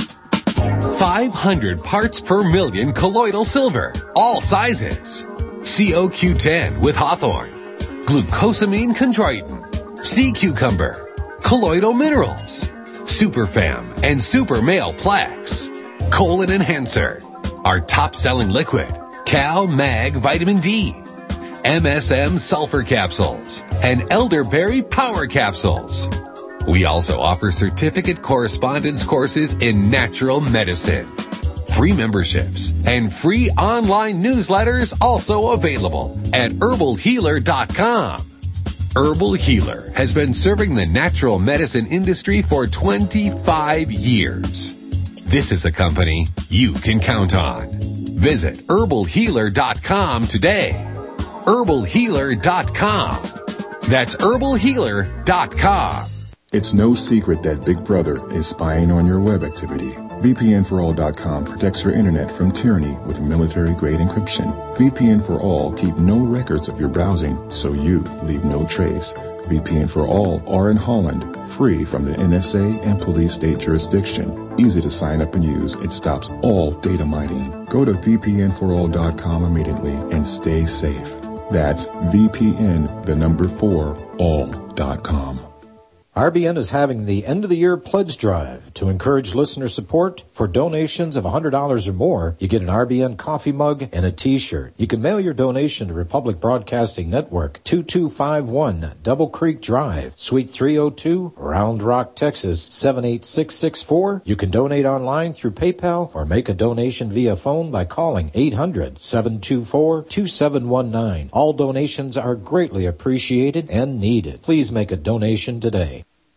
five hundred parts per million colloidal silver, all sizes. C O Q ten with Hawthorne, glucosamine chondroitin, sea cucumber, colloidal minerals, Superfam and Super Male Plex, colon enhancer, our top-selling liquid, Cal Mag Vitamin D, M S M sulfur capsules, and elderberry power capsules. We also offer certificate correspondence courses in natural medicine. Free memberships and free online newsletters also available at herbal healer dot com. Herbal Healer has been serving the natural medicine industry for twenty-five years. This is a company you can count on. Visit herbal healer dot com today. herbal healer dot com. That's herbal healer dot com. It's no secret that Big Brother is spying on your web activity. V P N for all dot com protects your internet from tyranny with military-grade encryption. V P N for All keep no records of your browsing, so you leave no trace. V P N for All are in Holland, free from the N S A and police state jurisdiction. Easy to sign up and use. It stops all data mining. Go to V P N for all dot com immediately and stay safe. That's V P N, the number four, all dot com. R B N is having the end-of-the-year pledge drive to encourage listener support. For donations of one hundred dollars or more, you get an R B N coffee mug and a T-shirt. You can mail your donation to Republic Broadcasting Network, two two five one Double Creek Drive, Suite three oh two, Round Rock, Texas, seven eight six six four. You can donate online through PayPal or make a donation via phone by calling eight hundred, seven two four, two seven one nine. All donations are greatly appreciated and needed. Please make a donation today.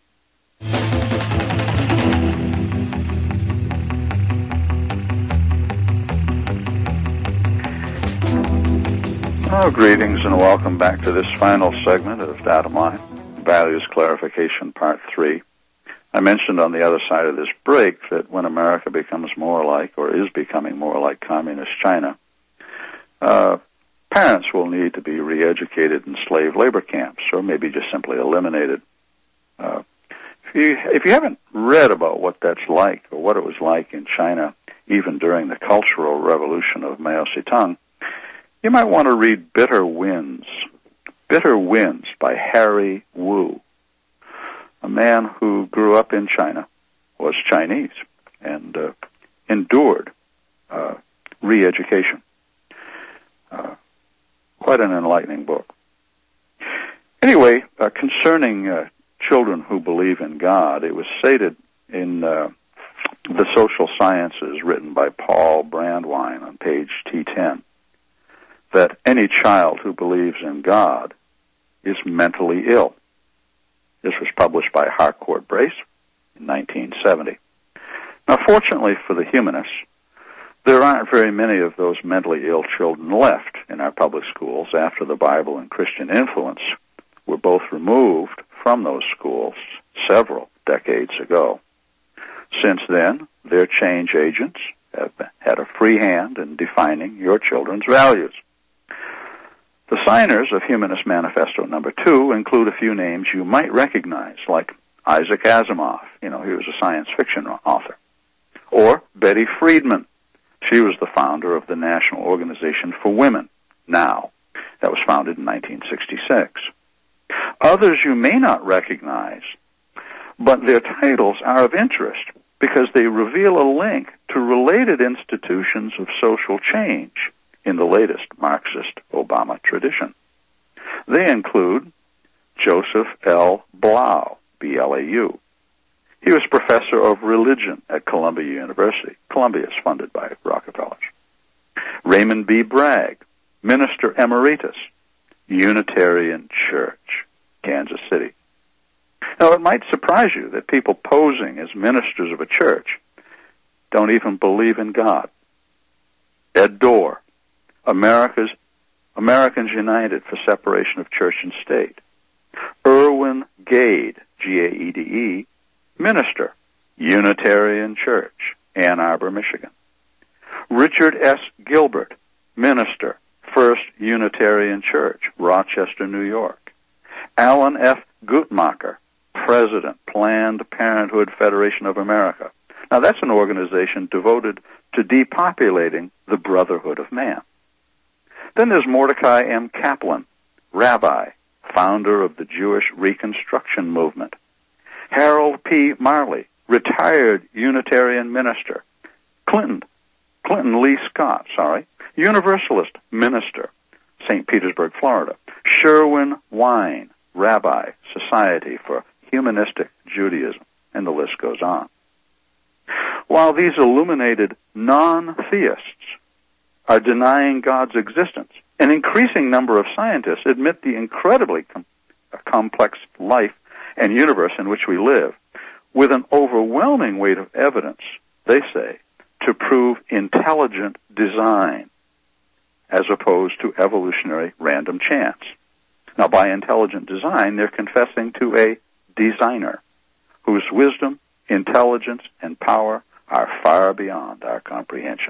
Oh, greetings and welcome back to this final segment of Data Mine, Values Clarification Part three. I mentioned on the other side of this break that when America becomes more like, or is becoming more like, communist China, uh, parents will need to be re-educated in slave labor camps, or maybe just simply eliminated. Uh, if you, if you haven't read about what that's like, or what it was like in China, even during the Cultural Revolution of Mao Zedong, you might want to read Bitter Winds. Bitter Winds by Harry Wu, a man who grew up in China, was Chinese, and uh, endured uh, re-education. Uh, quite an enlightening book. Anyway, uh, concerning uh, children who believe in God, it was stated in uh, The Social Sciences, written by Paul Brandwein on page T ten, that any child who believes in God is mentally ill. This was published by Harcourt Brace in nineteen seventy. Now, fortunately for the humanists, there aren't very many of those mentally ill children left in our public schools after the Bible and Christian influence were both removed from those schools several decades ago. Since then, their change agents have had a free hand in defining your children's values. The signers of Humanist Manifesto number two include a few names you might recognize, like Isaac Asimov, you know, he was a science fiction author, or Betty Friedman, She was the founder of the National Organization for Women, NOW. That was founded in nineteen sixty-six. Others you may not recognize, but their titles are of interest because they reveal a link to related institutions of social change in the latest Marxist Obama tradition. They include Joseph L. Blau, B L A U. He was professor of religion at Columbia University. Columbia is funded by Rockefeller. Raymond B. Bragg, minister emeritus, Unitarian Church, Kansas City. Now, it might surprise you that people posing as ministers of a church don't even believe in God. Ed Dorr, America's Americans United for Separation of Church and State. Irwin Gade, G A E D E, minister, Unitarian Church, Ann Arbor, Michigan. Richard S. Gilbert, minister, First Unitarian Church, Rochester, New York. Alan F. Guttmacher, president, Planned Parenthood Federation of America. Now, that's an organization devoted to depopulating the brotherhood of man. Then there's Mordecai M. Kaplan, rabbi, founder of the Jewish Reconstruction Movement. Harold P. Marley, retired Unitarian minister. Clinton, Clinton Lee Scott, sorry, Universalist minister, Saint Petersburg, Florida. Sherwin Wine, rabbi, Society for Humanistic Judaism, and the list goes on. While these illuminated non-theists are denying God's existence, an increasing number of scientists admit the incredibly com- complex life and universe in which we live, with an overwhelming weight of evidence, they say, to prove intelligent design as opposed to evolutionary random chance. Now, by intelligent design, they're confessing to a designer whose wisdom, intelligence, and power are far beyond our comprehension.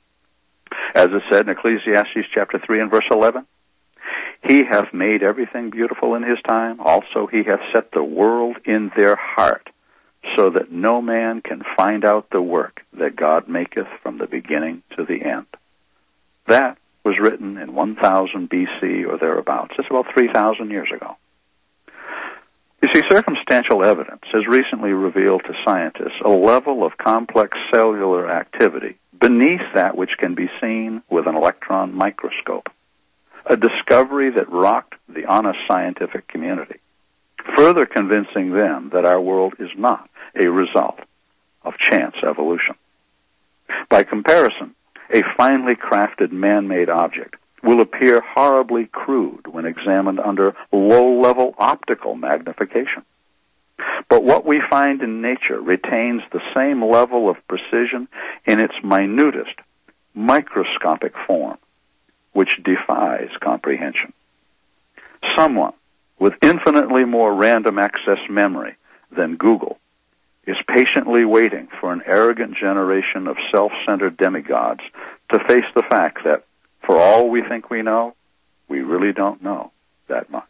As it said in Ecclesiastes chapter three and verse eleven, He hath made everything beautiful in his time. Also he hath set the world in their heart, so that no man can find out the work that God maketh from the beginning to the end. That was written in one thousand B C or thereabouts. It's about three thousand years ago. You see, circumstantial evidence has recently revealed to scientists a level of complex cellular activity beneath that which can be seen with an electron microscope, a discovery that rocked the honest scientific community, further convincing them that our world is not a result of chance evolution. By comparison, a finely crafted man-made object will appear horribly crude when examined under low-level optical magnification. But what we find in nature retains the same level of precision in its minutest, microscopic form, which defies comprehension. Someone with infinitely more random access memory than Google is patiently waiting for an arrogant generation of self-centered demigods to face the fact that, for all we think we know, we really don't know that much.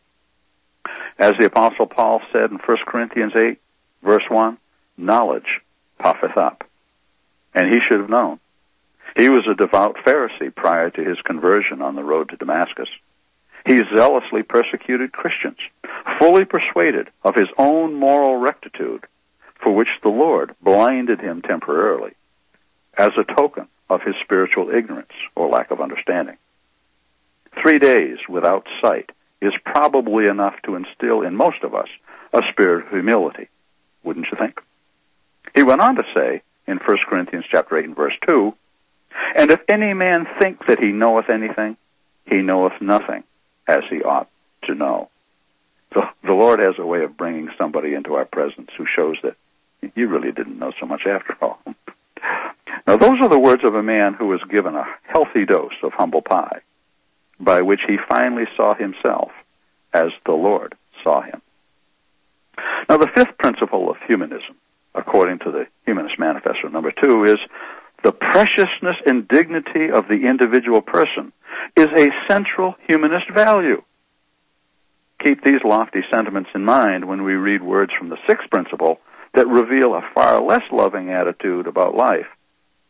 As the Apostle Paul said in First Corinthians eight, verse one, knowledge puffeth up. And he should have known. He was a devout Pharisee prior to his conversion on the road to Damascus. He zealously persecuted Christians, fully persuaded of his own moral rectitude, for which the Lord blinded him temporarily, as a token of his spiritual ignorance or lack of understanding. Three days without sight is probably enough to instill in most of us a spirit of humility, wouldn't you think? He went on to say in First Corinthians chapter eight and verse two, and if any man think that he knoweth anything, he knoweth nothing, as he ought to know. So the Lord has a way of bringing somebody into our presence who shows that you really didn't know so much after all. Now, those are the words of a man who was given a healthy dose of humble pie, by which he finally saw himself as the Lord saw him. Now, the fifth principle of humanism, according to the Humanist Manifesto number two, is the preciousness and dignity of the individual person is a central humanist value. Keep these lofty sentiments in mind when we read words from the sixth principle that reveal a far less loving attitude about life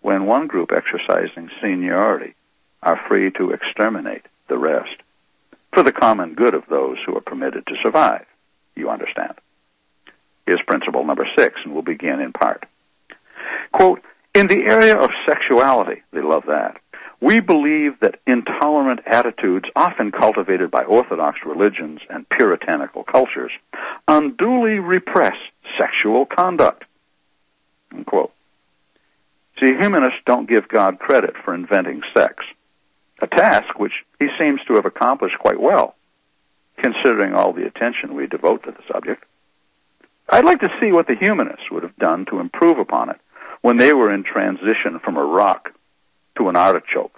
when one group exercising seniority are free to exterminate the rest for the common good of those who are permitted to survive. You understand. Here's principle number six, and we'll begin in part. Quote, in the area of sexuality, they love that, we believe that intolerant attitudes often cultivated by Orthodox religions and puritanical cultures unduly repress sexual conduct. Unquote. See, humanists don't give God credit for inventing sex, a task which he seems to have accomplished quite well, considering all the attention we devote to the subject. I'd like to see what the humanists would have done to improve upon it when they were in transition from a rock to an artichoke.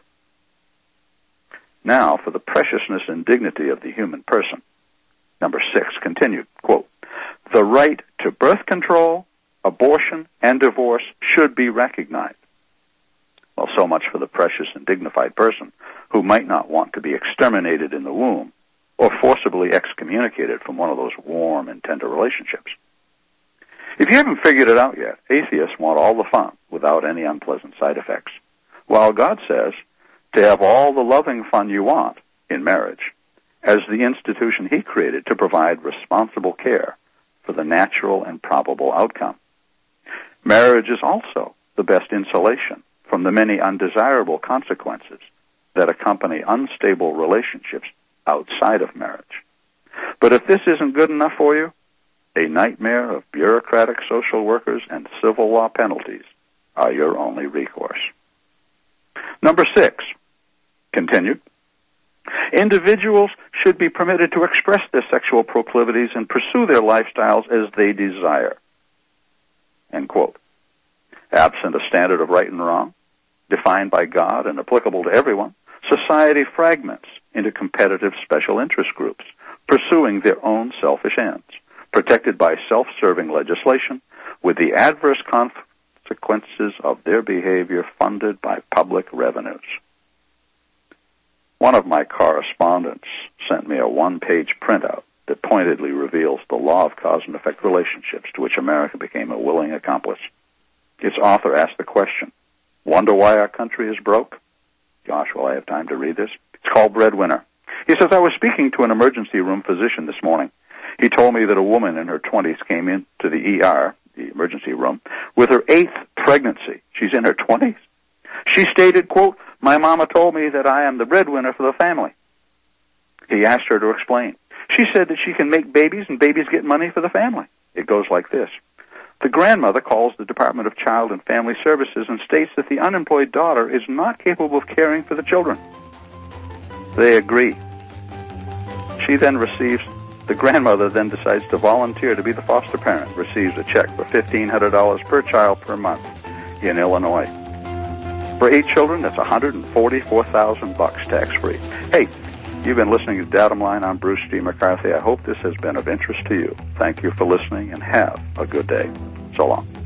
Now, for the preciousness and dignity of the human person. Number six continued, quote, the right to birth control, abortion, and divorce should be recognized. Well, so much for the precious and dignified person who might not want to be exterminated in the womb or forcibly excommunicated from one of those warm and tender relationships. If you haven't figured it out yet, atheists want all the fun without any unpleasant side effects, while God says to have all the loving fun you want in marriage as the institution he created to provide responsible care for the natural and probable outcome. Marriage is also the best insulation from the many undesirable consequences that accompany unstable relationships outside of marriage. But if this isn't good enough for you, a nightmare of bureaucratic social workers and civil law penalties are your only recourse. Number six, continued, individuals should be permitted to express their sexual proclivities and pursue their lifestyles as they desire. End quote. Absent a standard of right and wrong, defined by God and applicable to everyone, society fragments into competitive special interest groups, pursuing their own selfish ends, protected by self-serving legislation, with the adverse consequences of their behavior funded by public revenues. One of my correspondents sent me a one-page printout that pointedly reveals the law of cause and effect relationships to which America became a willing accomplice. Its author asked the question, wonder why our country is broke? Gosh, will I have time to read this? It's called Breadwinner. He says, I was speaking to an emergency room physician this morning. He told me that a woman in her twenties came into the E R, the emergency room, with her eighth pregnancy. She's in her twenties. She stated, quote, my mama told me that I am the breadwinner for the family. He asked her to explain. She said that she can make babies and babies get money for the family. It goes like this. The grandmother calls the Department of Child and Family Services and states that the unemployed daughter is not capable of caring for the children. They agree. She then receives, the grandmother then decides to volunteer to be the foster parent, receives a check for fifteen hundred dollars per child per month in Illinois. For eight children, that's one hundred forty-four thousand bucks tax-free. Hey, you've been listening to Datum Line. I'm Bruce G. McCarthy. I hope this has been of interest to you. Thank you for listening, and have a good day. So long.